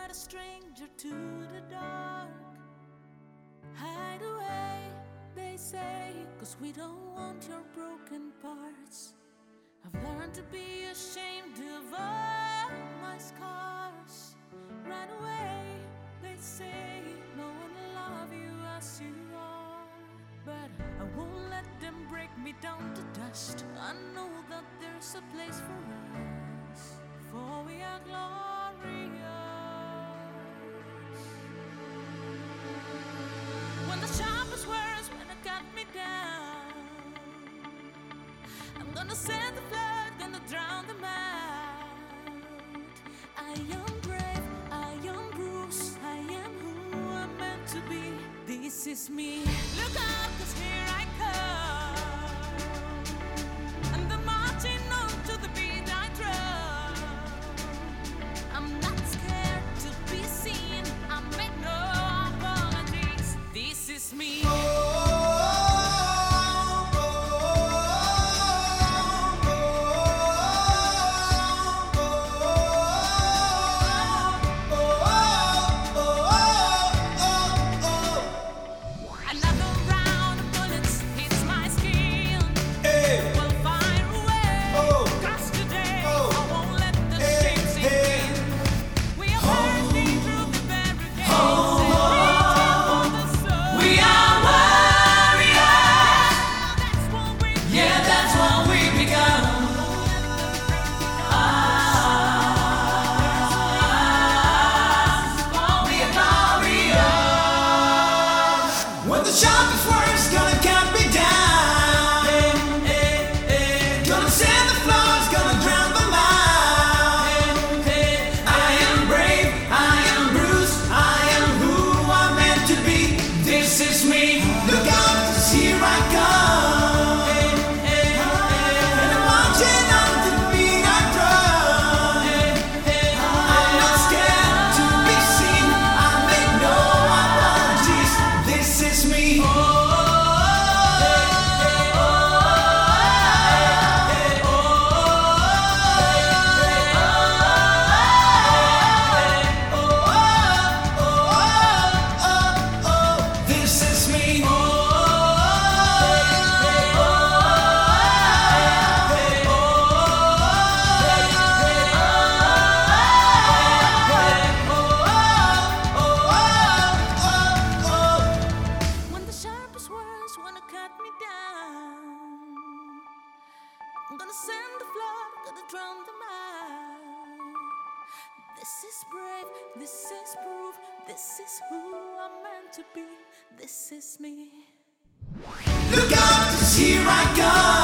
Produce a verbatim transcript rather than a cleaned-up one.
not a stranger to the dark. Hide away, they say, 'cause we don't want your broken parts. I've learned to be ashamed of all my scars. Run away, they say, no one will love you as you are. But I won't let them break me down to dust. I know that there's a place for us, for we are glorious. When the sharpest words wanna cut me down, I'm gonna send the flood, gonna drown them out. I am brave, I am bruised, I am who I'm meant to be. This is me. Look out, 'cause here I come, and I'm marching on to the beat I drum. I'm not scared to be seen, I make no apologies. This is me. When the sharpest words gonna cut me down, hey, hey, hey. Gonna send the floods, gonna drown them out. Hey, hey, I am brave, I am bruised, I am who I'm meant to be. This is me. Look out, 'cause here I come. Hey, hey, hey. And I'm marching on to the beat I drum. Hey, hey, I'm not scared to be seen. I make no apologies. This is me. I'm gonna send the flood, gonna drown them out. This is brave, this is proof, this is who I'm meant to be. This is me. Look out, 'cause here I come.